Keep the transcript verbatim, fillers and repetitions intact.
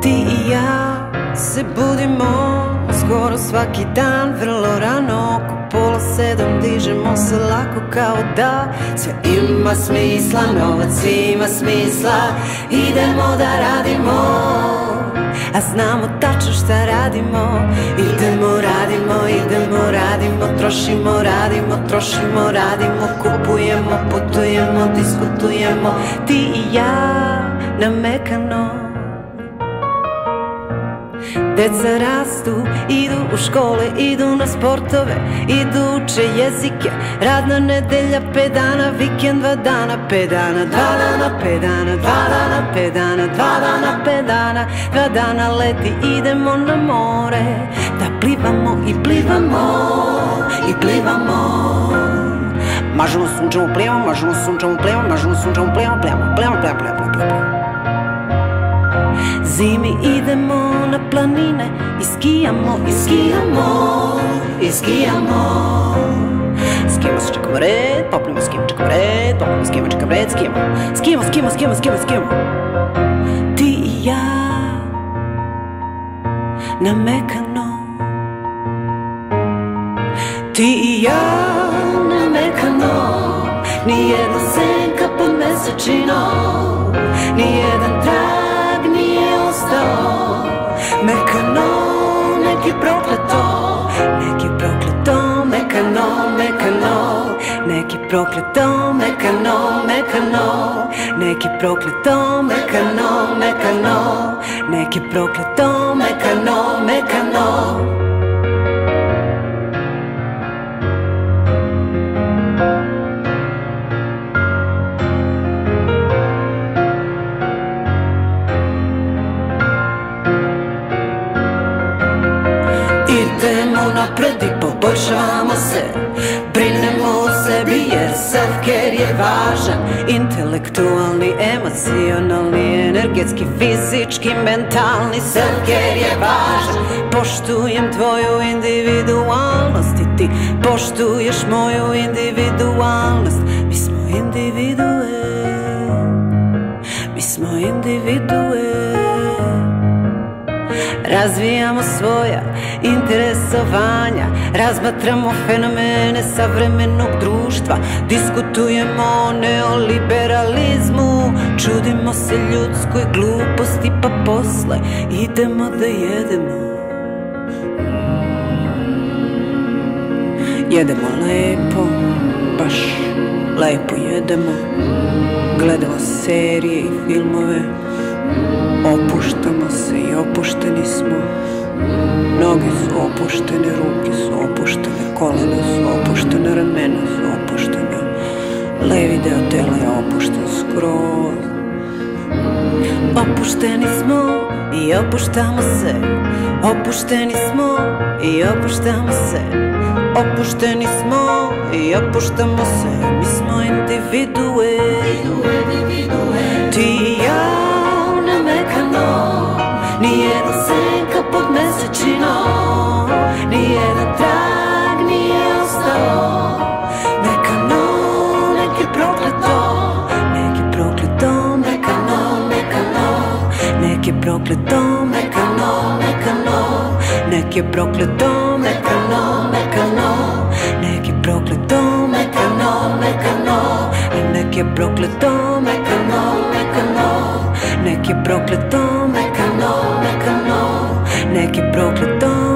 Ti i ja se budimo skoro svaki dan vrlo rano, oko pola sedam dižemo se lako kao da sve ima smisla, novac ima smisla, idemo da radimo, a znamo tačno šta radimo. Idemo, radimo, idemo, radimo, trošimo, radimo, trošimo, radimo, kupujemo, putujemo, diskutujemo, ti i ja na mekano. Deca rastu, idu u škole, idu na sportove, idu uče jezike, radna nedelja, pet dana, vikend, dva dana, pet dana, dva dana, pet dana, dva dana, pet dana, dva dana, pet dana, dva dana leti, idemo na more, da plivamo i plivamo, i plivamo. Mažemo, sunčamo, plivamo, mažemo, sunčamo, plivamo, mažemo, sunčamo, plivamo, plivamo, plivamo, plivamo, plivamo, plivamo. Zimi idemo na planine i skijamo, i skijamo, i skijamo. Skijamo se, čekamo red, popnemo, skijamo, čekamo red, popnemo, skijamo, čekamo red, skijamo. Skijamo, skijamo, skijamo, skijamo, skijamo. Ti i ja na mekano. Ti i ja na mekano. Nijedna senka pod mesečinom, nijedan trag nije ostao. Mekano, neki prokleto, neki prokleto, mekano, mekano, neki prokleto, mekano, mekano, neki prokleto, mekano, mekano, neki prokleto, mekano, mekano. Idemo napred i poboljšavamo se, brinemo o sebi jer self-care je važan. Intelektualni, emocionalni, energetski, fizički, mentalni, self-care je važan. Poštujem tvoju individualnost i ti poštuješ moju individualnost. Mi smo individue, mi smo individue. Razvijamo svoja interesovanja, razmatramo fenomene savremenog društva, diskutujemo o neoliberalizmu, čudimo se ljudskoj gluposti, pa posle idemo da jedemo. Jedemo lepo, baš lepo jedemo, gledamo serije i filmove, opuštamo se i opušteni smo. Noge su opuštene, ruke su opuštene, kolena su opuštene, ramena su opuštene, levi deo tela je opušten skroz. Opušteni smo i opuštamo se, opušteni smo i opuštamo se, opušteni smo i opuštamo se. Mi smo individue, ti i ja na mekano. Nijedna senka pod mesečinom, nijedan trag nije ostao. Mekano, neki prokleto, neki prokleto, mekano, mekano, neki prokleto, mekano, mekano, neki prokleto, mekano, mekano, neki prokleto, mekano, mekano, neki prokleto, mekano, mekano, neki prokleto, mekano, mekano, neki prokleto.